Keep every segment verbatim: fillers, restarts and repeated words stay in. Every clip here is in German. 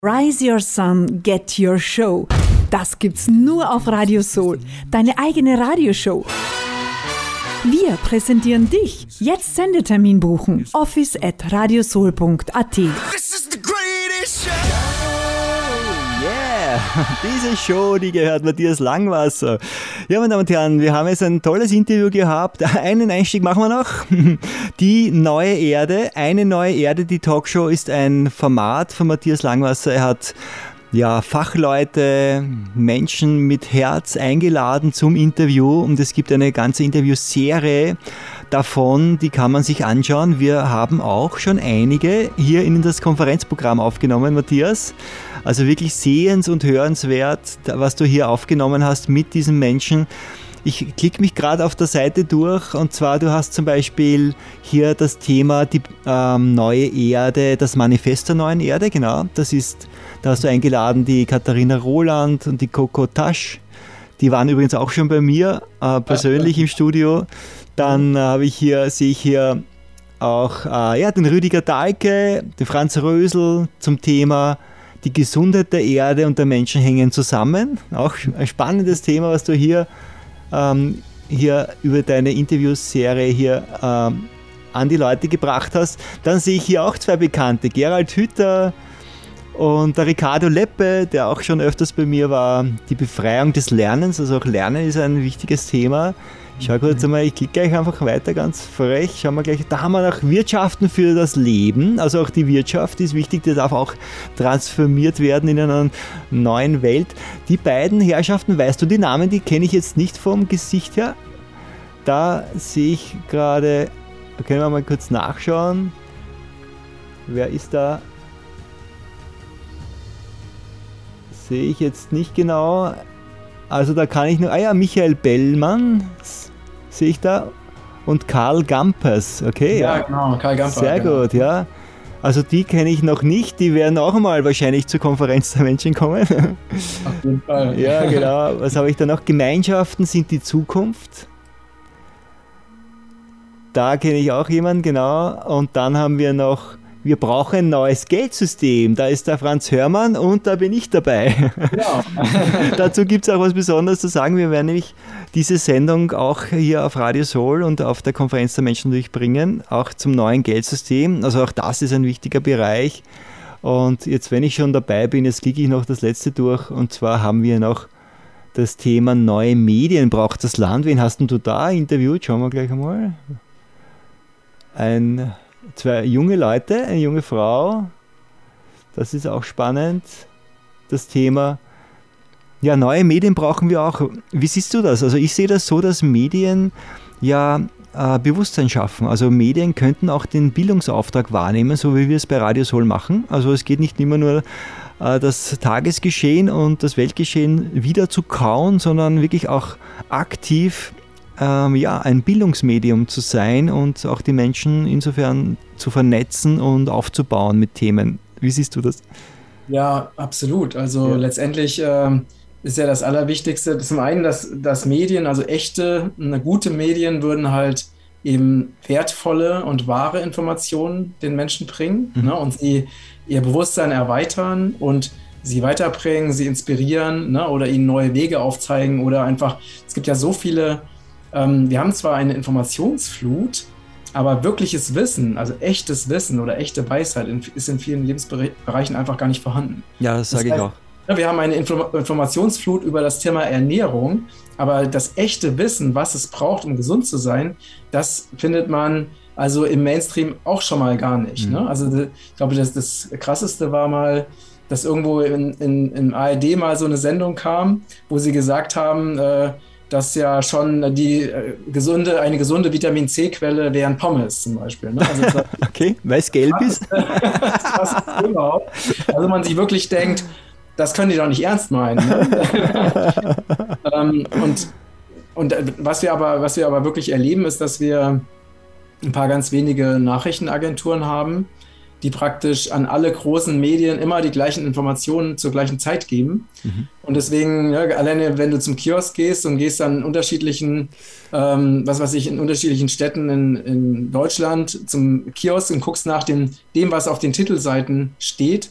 Rise Your Sun, Get Your Show. Das gibt's nur auf Radio Soul, deine eigene Radioshow. Wir präsentieren dich. Jetzt Sendetermin buchen. office at radiosoul punkt a t. Yeah, diese Show, die gehört Matthias Langwasser. Ja, meine Damen und Herren, wir haben jetzt ein tolles Interview gehabt. Einen Einstieg machen wir noch. Die neue Erde, eine neue Erde, die Talkshow ist ein Format von Matthias Langwasser. Er hat ja, Fachleute, Menschen mit Herz eingeladen zum Interview und es gibt eine ganze Interviewserie davon, die kann man sich anschauen. Wir haben auch schon einige hier in das Konferenzprogramm aufgenommen, Matthias. Also wirklich sehens- und hörenswert, was du hier aufgenommen hast mit diesen Menschen. Ich klicke mich gerade auf der Seite durch und zwar, du hast zum Beispiel hier das Thema die ähm, neue Erde, das Manifest der neuen Erde, genau. Das ist, da hast du eingeladen die Katharina Roland und die Coco Tasch. Die waren übrigens auch schon bei mir äh, persönlich im Studio. Dann äh, habe ich hier, sehe ich hier auch äh, ja, den Rüdiger Dahlke, den Franz Rösel zum Thema die Gesundheit der Erde und der Menschen hängen zusammen. Auch ein spannendes Thema, was du hier Ähm, hier über deine Interviewserie hier ähm, an die Leute gebracht hast. Dann sehe ich hier auch zwei Bekannte, Gerald Hüther und der Ricardo Leppe, der auch schon öfters bei mir war. Die Befreiung des Lernens, also auch Lernen ist ein wichtiges Thema. Ich schaue kurz einmal, ich klicke gleich einfach weiter, ganz frech. Schauen wir gleich, da haben wir noch Wirtschaften für das Leben. Also auch die Wirtschaft ist wichtig, die darf auch transformiert werden in einer neuen Welt. Die beiden Herrschaften, weißt du die Namen, die kenne ich jetzt nicht vom Gesicht her. Da sehe ich gerade, da können wir mal kurz nachschauen. Wer ist da? Sehe ich jetzt nicht genau. Also da kann ich nur, ah ja, Michael Bellmann sehe ich da und Karl Gampers, okay. Ja, ja. genau, Karl Gampers. Sehr genau. gut, ja. Also die kenne ich noch nicht, die werden auch mal wahrscheinlich zur Konferenz der Menschen kommen. Auf jeden Fall. Ja, genau. Was habe ich da noch? Gemeinschaften sind die Zukunft. Da kenne ich auch jemanden, genau. Und dann haben wir noch, wir brauchen ein neues Geldsystem. Da ist der Franz Hörmann und da bin ich dabei. Genau. Dazu gibt es auch was Besonderes zu sagen. Wir werden nämlich diese Sendung auch hier auf Radio Soul und auf der Konferenz der Menschen durchbringen, auch zum neuen Geldsystem. Also auch das ist ein wichtiger Bereich. Und jetzt, wenn ich schon dabei bin, jetzt klicke ich noch das letzte durch. Und zwar haben wir noch das Thema neue Medien braucht das Land. Wen hast denn du da interviewt? Schauen wir gleich einmal. Ein... Zwei junge Leute, eine junge Frau, das ist auch spannend, das Thema. Ja, neue Medien brauchen wir auch. Wie siehst du das? Also ich sehe das so, dass Medien ja äh, Bewusstsein schaffen. Also Medien könnten auch den Bildungsauftrag wahrnehmen, so wie wir es bei Radio Soul machen. Also es geht nicht immer nur äh, das Tagesgeschehen und das Weltgeschehen wieder zu kauen, sondern wirklich auch aktiv Ähm, ja, ein Bildungsmedium zu sein und auch die Menschen insofern zu vernetzen und aufzubauen mit Themen. Wie siehst du das? Ja, absolut. Also ja. letztendlich ähm, ist ja das Allerwichtigste, zum einen, dass, dass Medien, also echte, gute Medien würden halt eben wertvolle und wahre Informationen den Menschen bringen, mhm. ne, und sie ihr Bewusstsein erweitern und sie weiterbringen, sie inspirieren, ne, oder ihnen neue Wege aufzeigen oder einfach, es gibt ja so viele. Wir haben zwar eine Informationsflut, aber wirkliches Wissen, also echtes Wissen oder echte Weisheit ist in vielen Lebensbereichen einfach gar nicht vorhanden. Ja, das sage ich auch. Wir haben eine Informationsflut über das Thema Ernährung, aber das echte Wissen, was es braucht, um gesund zu sein, das findet man also im Mainstream auch schon mal gar nicht. Mhm. Ne? Also ich glaube, das, das Krasseste war mal, dass irgendwo in, in, in A R D mal so eine Sendung kam, wo sie gesagt haben, äh, dass ja schon die äh, gesunde, eine gesunde Vitamin-C-Quelle wären Pommes zum Beispiel. Ne? Also das, okay, weil es gelb ist. Das ist überhaupt. Also man sich wirklich denkt, das können die doch nicht ernst meinen. Ne? ähm, und und was, wir aber, was wir aber wirklich erleben, ist, dass wir ein paar ganz wenige Nachrichtenagenturen haben, die praktisch an alle großen Medien immer die gleichen Informationen zur gleichen Zeit geben. Mhm. Und deswegen, ja, alleine wenn du zum Kiosk gehst und gehst an unterschiedlichen, ähm, was weiß ich, in unterschiedlichen Städten in, in Deutschland zum Kiosk und guckst nach dem, dem, was auf den Titelseiten steht,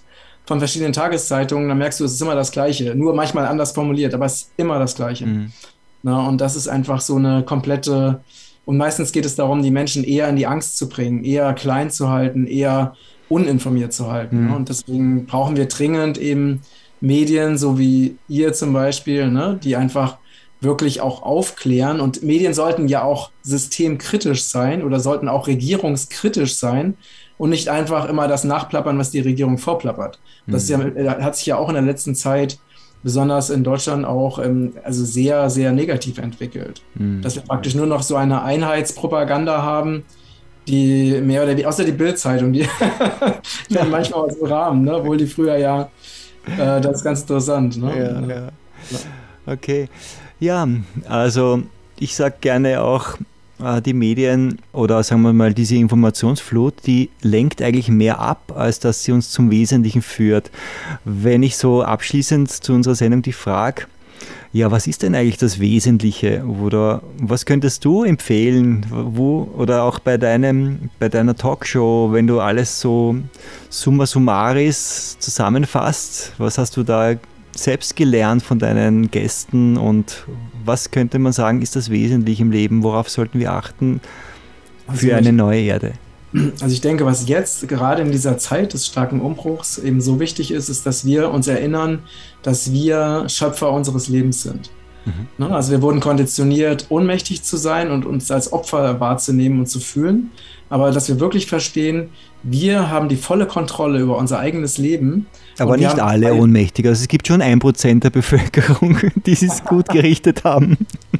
von verschiedenen Tageszeitungen, dann merkst du, es ist immer das Gleiche, nur manchmal anders formuliert, aber es ist immer das Gleiche. Mhm. Na, und das ist einfach so eine komplette, und meistens geht es darum, die Menschen eher in die Angst zu bringen, eher klein zu halten, eher uninformiert zu halten. Mhm. Ne? Und deswegen brauchen wir dringend eben Medien, so wie ihr zum Beispiel, ne, die einfach wirklich auch aufklären. Und Medien sollten ja auch systemkritisch sein oder sollten auch regierungskritisch sein und nicht einfach immer das nachplappern, was die Regierung vorplappert. Mhm. Das ist ja, hat sich ja auch in der letzten Zeit, besonders in Deutschland, auch ähm, also sehr, sehr negativ entwickelt. Mhm. Dass wir praktisch nur noch so eine Einheitspropaganda haben, die mehr oder weniger, außer die Bild-Zeitung, die werden manchmal aus dem Rahmen, ne? Obwohl die früher ja, äh, das ist ganz interessant. Ne? Ja, ja. Ja. Okay. Ja, also ich sage gerne auch, äh, die Medien oder sagen wir mal diese Informationsflut, die lenkt eigentlich mehr ab, als dass sie uns zum Wesentlichen führt. Wenn ich so abschließend zu unserer Sendung die frage, ja, was ist denn eigentlich das Wesentliche? Oder was könntest du empfehlen, wo, oder auch bei deinem, bei deiner Talkshow, wenn du alles so summa summaris zusammenfasst, was hast du da selbst gelernt von deinen Gästen und was könnte man sagen, ist das Wesentliche im Leben? Worauf sollten wir achten für eine neue Erde? Also ich denke, was jetzt gerade in dieser Zeit des starken Umbruchs eben so wichtig ist, ist, dass wir uns erinnern, dass wir Schöpfer unseres Lebens sind. Mhm. Also wir wurden konditioniert, ohnmächtig zu sein und uns als Opfer wahrzunehmen und zu fühlen, aber dass wir wirklich verstehen, wir haben die volle Kontrolle über unser eigenes Leben. Aber nicht alle ohnmächtig. Also es gibt schon ein Prozent der Bevölkerung, die es gut gerichtet haben.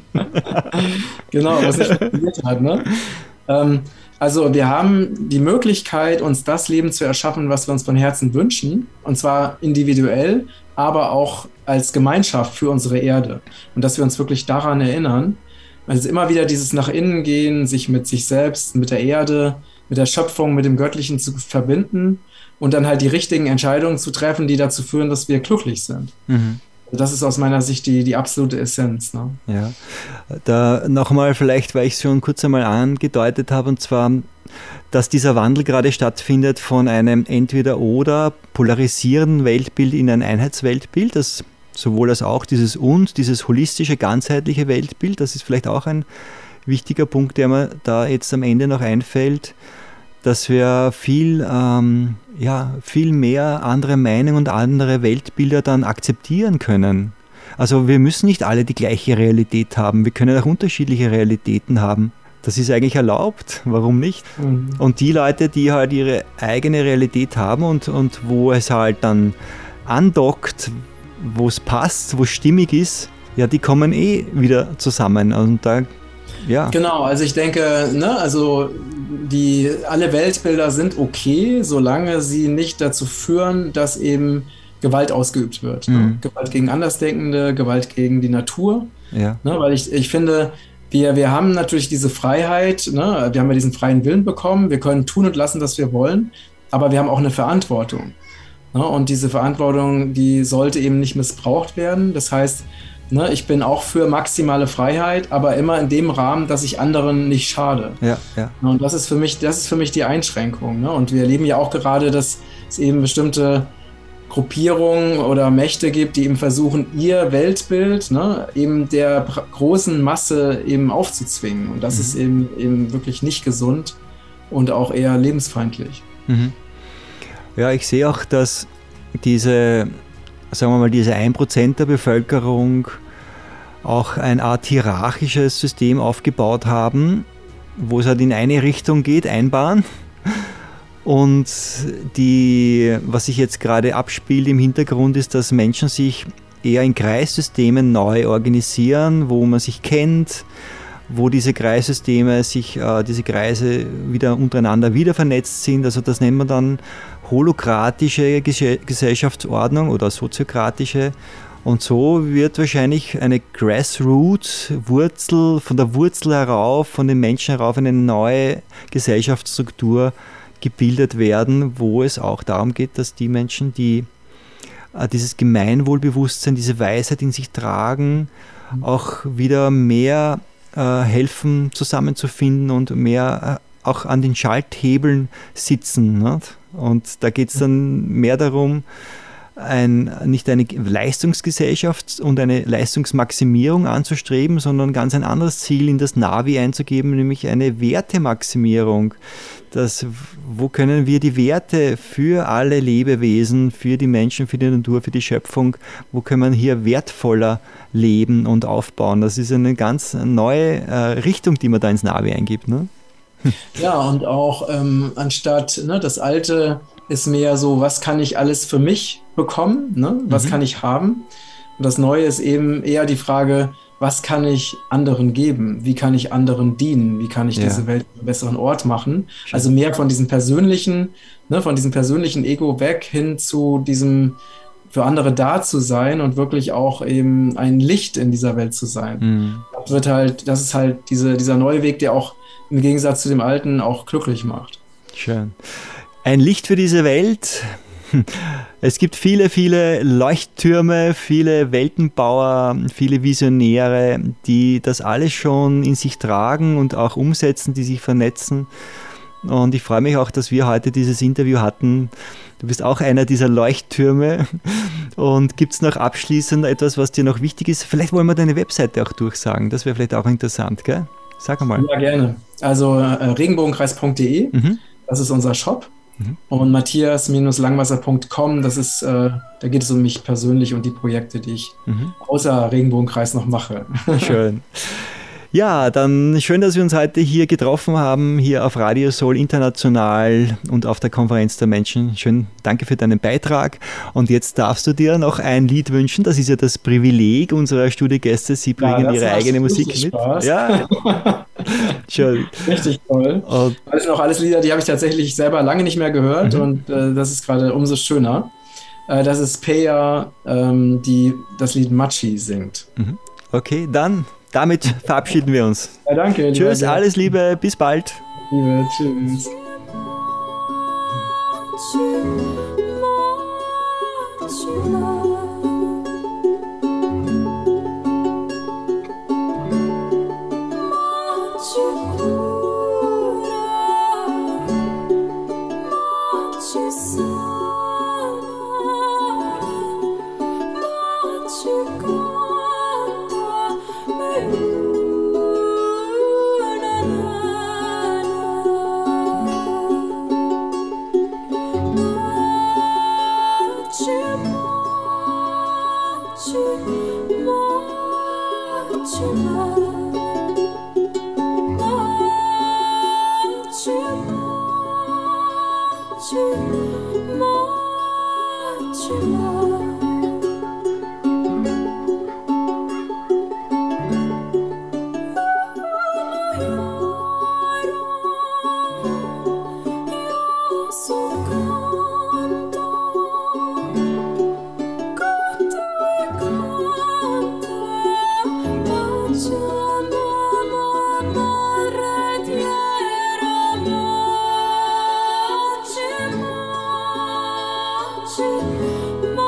Genau, was nicht funktioniert hat. Ne? Ähm, also wir haben die Möglichkeit, uns das Leben zu erschaffen, was wir uns von Herzen wünschen. Und zwar individuell, aber auch als Gemeinschaft für unsere Erde. Und dass wir uns wirklich daran erinnern. Also immer wieder dieses nach innen gehen, sich mit sich selbst, mit der Erde, mit der Schöpfung, mit dem Göttlichen zu verbinden und dann halt die richtigen Entscheidungen zu treffen, die dazu führen, dass wir glücklich sind. Mhm. Das ist aus meiner Sicht die, die absolute Essenz. Ne? Ja, da nochmal vielleicht, weil ich es schon kurz einmal angedeutet habe, und zwar, dass dieser Wandel gerade stattfindet von einem Entweder-Oder polarisierenden Weltbild in ein Einheitsweltbild, das sowohl als auch dieses und, dieses holistische, ganzheitliche Weltbild, das ist vielleicht auch ein wichtiger Punkt, der mir da jetzt am Ende noch einfällt, dass wir viel, ähm, ja, viel mehr andere Meinungen und andere Weltbilder dann akzeptieren können. Also wir müssen nicht alle die gleiche Realität haben, wir können auch unterschiedliche Realitäten haben. Das ist eigentlich erlaubt, warum nicht? Mhm. Und die Leute, die halt ihre eigene Realität haben und, und wo es halt dann andockt, wo es passt, wo es stimmig ist, ja, die kommen eh wieder zusammen. Und da, ja. Genau, also ich denke, ne, also die, alle Weltbilder sind okay, solange sie nicht dazu führen, dass eben Gewalt ausgeübt wird. Mhm. Ne? Gewalt gegen Andersdenkende, Gewalt gegen die Natur. Ja. Ne, weil ich, ich finde, wir, wir haben natürlich diese Freiheit, ne, wir haben ja diesen freien Willen bekommen, wir können tun und lassen, was wir wollen, aber wir haben auch eine Verantwortung. Ne, und diese Verantwortung, die sollte eben nicht missbraucht werden. Das heißt, ne, ich bin auch für maximale Freiheit, aber immer in dem Rahmen, dass ich anderen nicht schade. Ja, ja. Und das ist für mich, das ist für mich die Einschränkung. Ne? Und wir erleben ja auch gerade, dass es eben bestimmte Gruppierungen oder Mächte gibt, die eben versuchen, ihr Weltbild, ne, eben der großen Masse eben aufzuzwingen. Und das mhm. ist eben, eben wirklich nicht gesund und auch eher lebensfeindlich. Mhm. Ja, ich sehe auch, dass diese, sagen wir mal, diese ein Prozent der Bevölkerung auch eine Art hierarchisches System aufgebaut haben, wo es halt in eine Richtung geht, Einbahn. Und die, was sich jetzt gerade abspielt im Hintergrund, ist, dass Menschen sich eher in Kreissystemen neu organisieren, wo man sich kennt, wo diese Kreissysteme sich, äh, diese Kreise wieder untereinander wieder vernetzt sind. Also das nennt man dann holokratische Gesellschaftsordnung oder soziokratische. Und so wird wahrscheinlich eine Grassroots-Wurzel, von der Wurzel herauf, von den Menschen herauf, eine neue Gesellschaftsstruktur gebildet werden, wo es auch darum geht, dass die Menschen, die äh, dieses Gemeinwohlbewusstsein, diese Weisheit in sich tragen, mhm. auch wieder mehr äh, helfen, zusammenzufinden und mehr äh, auch an den Schalthebeln sitzen. Ne? Und da geht es dann mehr darum, ein, nicht eine Leistungsgesellschaft und eine Leistungsmaximierung anzustreben, sondern ganz ein anderes Ziel in das Navi einzugeben, nämlich eine Wertemaximierung. Das, wo können wir die Werte für alle Lebewesen, für die Menschen, für die Natur, für die Schöpfung, wo können wir hier wertvoller leben und aufbauen? Das ist eine ganz neue äh, Richtung, die man da ins Navi eingibt. Ne? Ja, und auch ähm, anstatt, ne, das Alte ist mehr so, was kann ich alles für mich bekommen, ne? Was mhm. kann ich haben? Und das Neue ist eben eher die Frage, was kann ich anderen geben? Wie kann ich anderen dienen? Wie kann ich ja. diese Welt einen besseren Ort machen? Schön. Also mehr von diesem persönlichen, ne, von diesem persönlichen Ego weg hin zu diesem für andere da zu sein und wirklich auch eben ein Licht in dieser Welt zu sein. Mhm. Das wird halt, das ist halt diese, dieser neue Weg, der auch im Gegensatz zu dem Alten auch glücklich macht. Schön. Ein Licht für diese Welt. Es gibt viele, viele Leuchttürme, viele Weltenbauer, viele Visionäre, die das alles schon in sich tragen und auch umsetzen, die sich vernetzen. Und ich freue mich auch, dass wir heute dieses Interview hatten. Du bist auch einer dieser Leuchttürme. Und gibt es noch abschließend etwas, was dir noch wichtig ist? Vielleicht wollen wir deine Webseite auch durchsagen. Das wäre vielleicht auch interessant, gell? Sag mal. Ja, gerne. Also äh, regenbogenkreis punkt de, mhm. das ist unser Shop. Mhm. Und matthias Langwasser punkt com, das ist, äh, da geht es um mich persönlich und die Projekte, die ich mhm. außer Regenbogenkreis noch mache. Schön. Ja, dann schön, dass wir uns heute hier getroffen haben, hier auf Radio Soul international und auf der Konferenz der Menschen. Schön, danke für deinen Beitrag. Und jetzt darfst du dir noch ein Lied wünschen. Das ist ja das Privileg unserer Studiogäste. Sie bringen ja, ihre eigene Musik mit. Spaß. Ja, schön. Richtig toll. Und das sind auch alles Lieder, die habe ich tatsächlich selber lange nicht mehr gehört mhm. und äh, das ist gerade umso schöner. Äh, das ist Peja, ähm, die das Lied Machi singt. Mhm. Okay, dann damit verabschieden wir uns. Ja, danke. Tschüss, lieber. Alles Liebe, bis bald. Liebe, tschüss. Thank you.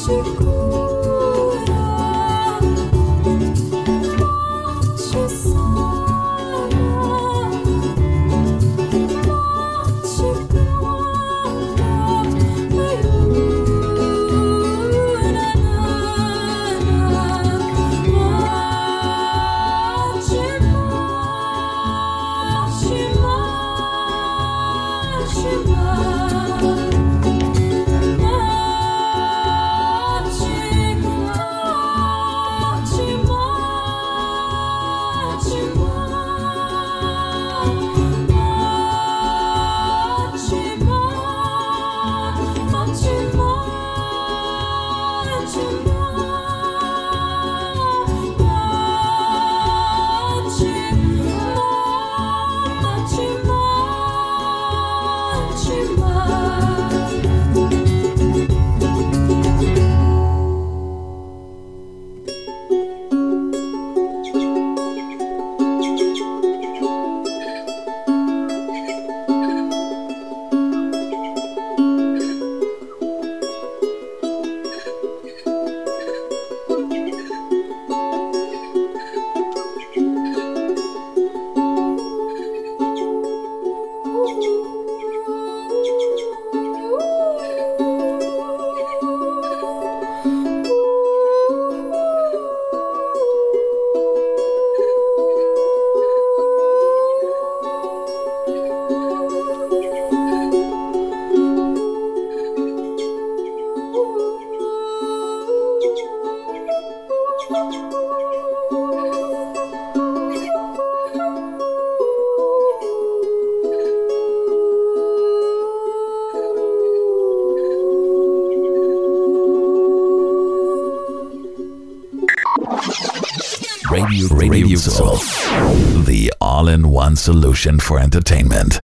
Radio, Radio Soul, the all-in-one solution for entertainment.